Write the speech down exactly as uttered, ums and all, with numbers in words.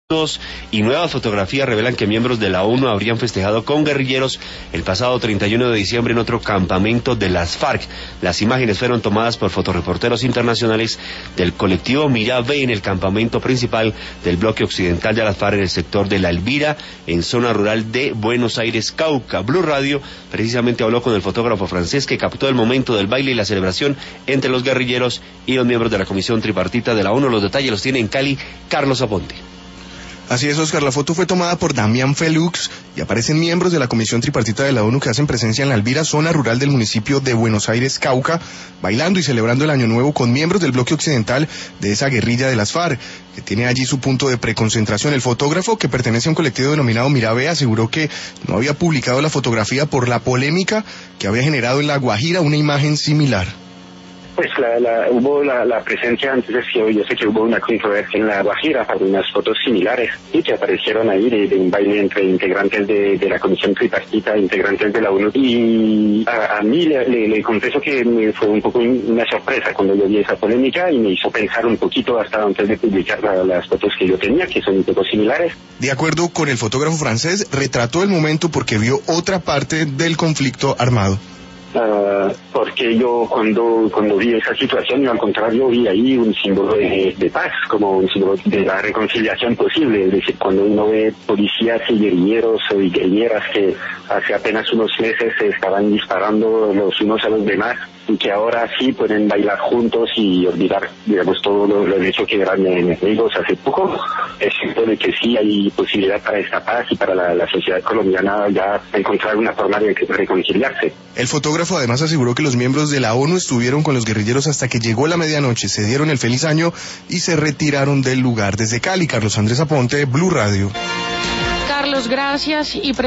Y nuevas fotografías revelan que miembros de la ONU habrían festejado con guerrilleros el pasado treinta y uno de diciembre en otro campamento de las FARC. Las imágenes fueron tomadas por fotorreporteros internacionales del colectivo Mirá B en el campamento principal del bloque occidental de las FARC en el sector de La Elvira, en zona rural de Buenos Aires, Cauca. Blue Radio precisamente habló con el fotógrafo francés que captó el momento del baile y la celebración entre los guerrilleros y los miembros de la Comisión Tripartita de la ONU. Los detalles los tiene en Cali Carlos Aponte. Así es, Oscar, la foto fue tomada por Damián Felux y aparecen miembros de la Comisión Tripartita de la ONU que hacen presencia en La Elvira, zona rural del municipio de Buenos Aires, Cauca, bailando y celebrando el Año Nuevo con miembros del bloque occidental de esa guerrilla de las FARC, que tiene allí su punto de preconcentración. El fotógrafo, que pertenece a un colectivo denominado Mirá B, aseguró que no había publicado la fotografía por la polémica que había generado en La Guajira una imagen similar. Pues la, la, hubo la, la presencia, antes yo, yo sé que hubo una controversia en La Guajira para unas fotos similares y que aparecieron ahí de, de un baile entre integrantes de, de la Comisión Tripartita, integrantes de la ONU. Y a, a mí le, le, le confieso que me fue un poco una sorpresa cuando yo vi esa polémica y me hizo pensar un poquito hasta antes de publicar la, las fotos que yo tenía, que son un poco similares. De acuerdo con el fotógrafo francés, retrató el momento porque vio otra parte del conflicto armado. Uh, porque yo cuando cuando vi esa situación, yo al contrario vi ahí un símbolo de, de paz, como un símbolo de la reconciliación posible. Es decir, cuando uno ve policías y guerrilleros o guerrilleras que hace apenas unos meses se estaban disparando los unos a los demás y que ahora sí pueden bailar juntos y olvidar, digamos, todo lo, lo hecho que eran enemigos hace poco, es cierto de que sí hay posibilidad para esta paz y para la, la sociedad colombiana ya encontrar una forma de reconciliarse. El fotógrafo además aseguró que los miembros de la ONU estuvieron con los guerrilleros hasta que llegó la medianoche, se dieron el feliz año y se retiraron del lugar. Desde Cali, Carlos Andrés Aponte, Blue Radio. Carlos, gracias. Y